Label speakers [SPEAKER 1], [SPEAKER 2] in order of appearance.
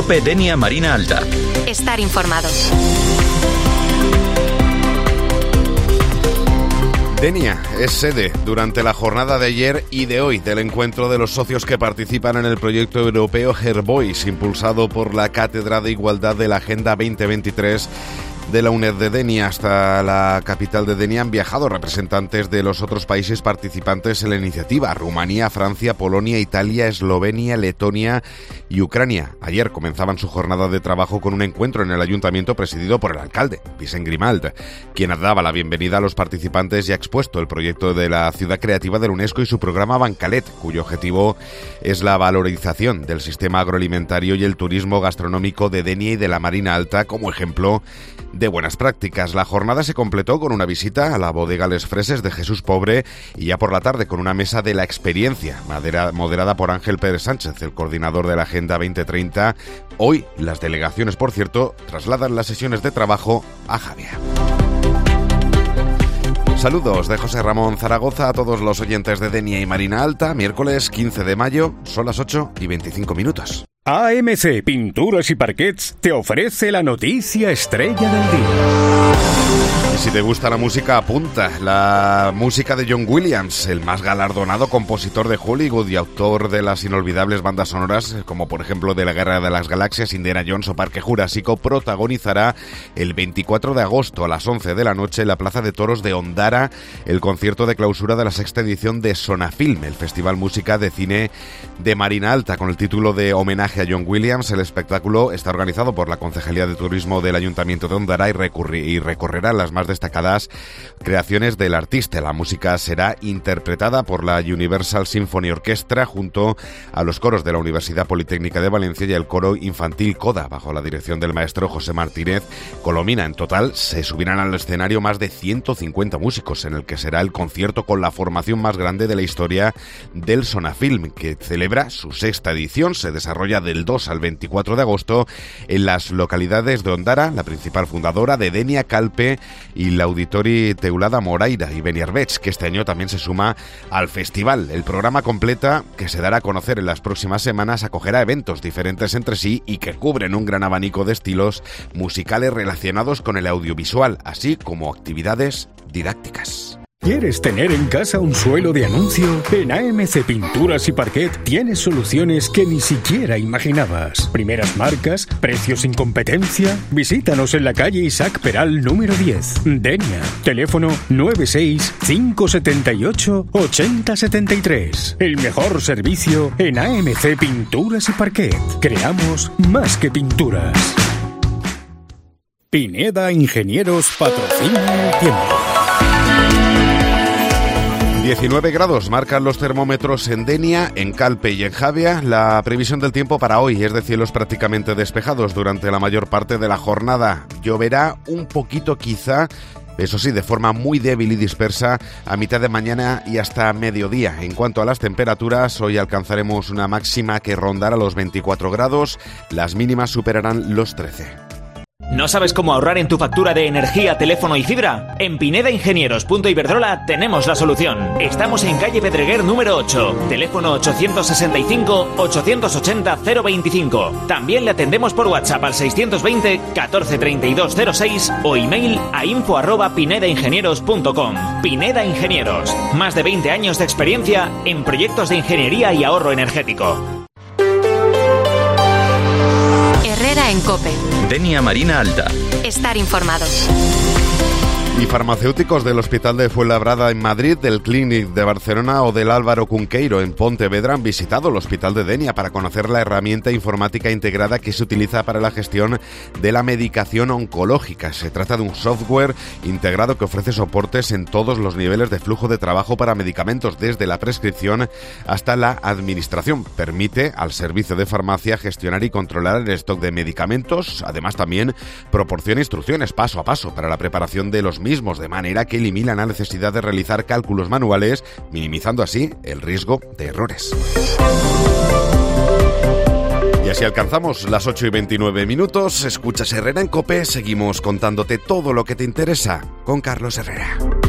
[SPEAKER 1] COPE Denia Marina Alta.
[SPEAKER 2] Estar informado.
[SPEAKER 3] Denia es sede durante la jornada de ayer y de hoy del encuentro de los socios que participan en el proyecto europeo Hervoice, impulsado por la Cátedra de Igualdad de la Agenda 2023 de la UNED de Denia. Hasta la capital de Denia han viajado representantes de los otros países participantes en la iniciativa: Rumanía, Francia, Polonia, Italia, Eslovenia, Letonia y Ucrania. Ayer comenzaban su jornada de trabajo con un encuentro en el ayuntamiento presidido por el alcalde, Vicent Grimald, quien daba la bienvenida a los participantes y ha expuesto el proyecto de la ciudad creativa de la UNESCO y su programa Bancalet, cuyo objetivo es la valorización del sistema agroalimentario y el turismo gastronómico de Denia y de la Marina Alta como ejemplo de buenas prácticas. La jornada se completó con una visita a la bodega Les Freses de Jesús Pobre y ya por la tarde con una mesa de la experiencia moderada por Ángel Pérez Sánchez, el coordinador de la Agenda 2030. Hoy las delegaciones, por cierto, trasladan las sesiones de trabajo a Javia. Saludos de José Ramón Zaragoza a todos los oyentes de Denia y Marina Alta. Miércoles 15 de mayo, son las 8:25.
[SPEAKER 4] AMC Pinturas y Parquets te ofrece la noticia estrella del día.
[SPEAKER 3] Y si te gusta la música, apunta. La música de John Williams, el más galardonado compositor de Hollywood y autor de las inolvidables bandas sonoras, como por ejemplo de la Guerra de las Galaxias, Indiana Jones o Parque Jurásico, protagonizará el 24 de agosto a las 11 de la noche en la Plaza de Toros de Ondara el concierto de clausura de la 6ª edición de Sonafilm, el Festival Música de Cine de Marina Alta, con el título de Homenaje a John Williams. El espectáculo está organizado por la Concejalía de Turismo del Ayuntamiento de Ondara y recorrerá las más destacadas creaciones del artista. La música será interpretada por la Universal Symphony Orchestra junto a los coros de la Universidad Politécnica de Valencia y el coro infantil CODA, bajo la dirección del maestro José Martínez Colomina. En total se subirán al escenario más de 150 músicos, en el que será el concierto con la formación más grande de la historia del Sonafilm, que celebra su 6ª edición. Se desarrolla del 2 al 24 de agosto en las localidades de Ondara, la principal fundadora, de Denia, Calpe y la Auditori Teulada Moraira y Beniarbeig, que este año también se suma al festival. El programa completa, que se dará a conocer en las próximas semanas, acogerá eventos diferentes entre sí y que cubren un gran abanico de estilos musicales relacionados con el audiovisual, así como actividades didácticas.
[SPEAKER 4] ¿Quieres tener en casa un suelo de anuncio? En AMC Pinturas y Parquet tienes soluciones que ni siquiera imaginabas. Primeras marcas, precios sin competencia. Visítanos en la calle Isaac Peral número 10, Denia. Teléfono 96 578 8073. El mejor servicio en AMC Pinturas y Parquet. Creamos más que pinturas. Pineda Ingenieros patrocina el tiempo.
[SPEAKER 3] 19 grados marcan los termómetros en Denia, en Calpe y en Javia. La previsión del tiempo para hoy es de cielos prácticamente despejados durante la mayor parte de la jornada. Lloverá un poquito quizá, eso sí, de forma muy débil y dispersa a mitad de mañana y hasta mediodía. En cuanto a las temperaturas, hoy alcanzaremos una máxima que rondará los 24 grados, las mínimas superarán los 13.
[SPEAKER 5] ¿No sabes cómo ahorrar en tu factura de energía, teléfono y fibra? En Pineda Ingenieros Iberdrola tenemos la solución. Estamos en calle Pedreguer número 8, teléfono 865-880-025. También le atendemos por WhatsApp al 620 14 32 06 o email a info@pinedaingenieros.com. Pineda Ingenieros, más de 20 años de experiencia en proyectos de ingeniería y ahorro energético.
[SPEAKER 2] Herrera en COPE.
[SPEAKER 1] Denia Marina Alta.
[SPEAKER 2] Estar informado.
[SPEAKER 3] Y farmacéuticos del Hospital de Fuenlabrada en Madrid, del Clínic de Barcelona o del Álvaro Cunqueiro en Pontevedra han visitado el Hospital de Denia para conocer la herramienta informática integrada que se utiliza para la gestión de la medicación oncológica. Se trata de un software integrado que ofrece soportes en todos los niveles de flujo de trabajo para medicamentos, desde la prescripción hasta la administración. Permite al servicio de farmacia gestionar y controlar el stock de medicamentos. Además, también proporciona instrucciones paso a paso para la preparación de los mismos, de manera que eliminan la necesidad de realizar cálculos manuales, minimizando así el riesgo de errores. Y así alcanzamos las 8:29. Escuchas Herrera en COPE, seguimos contándote todo lo que te interesa con Carlos Herrera.